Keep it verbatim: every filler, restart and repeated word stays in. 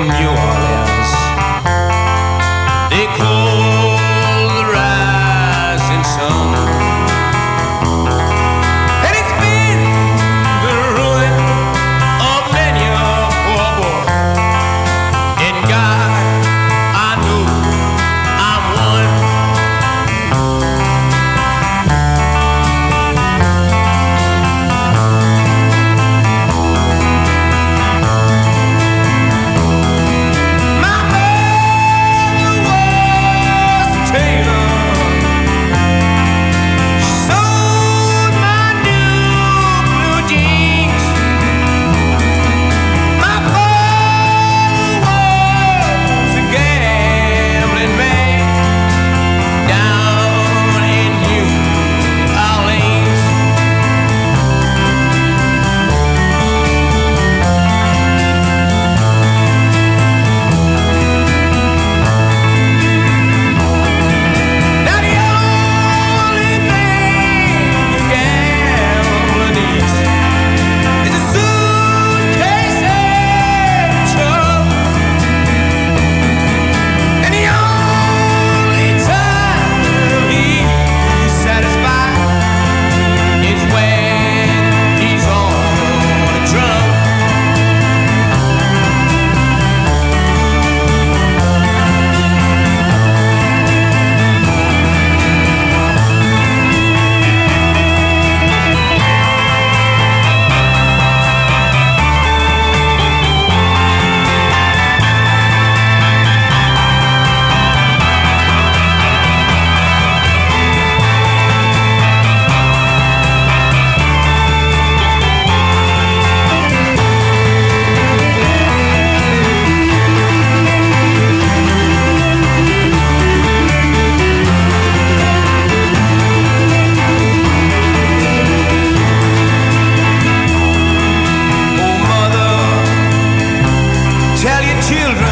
New Orleans. They call the rising sun. And it's been the ruin of many a poor boy. In God, I know I'm one. My mother was a tailor. She sewed my new blue jeans. My father was a gambling man down in New Orleans. Now the only thing a gambler needs is a suitcase and a truck. And the only time he's satisfied is when he's on a drum. Oh, mother, tell your children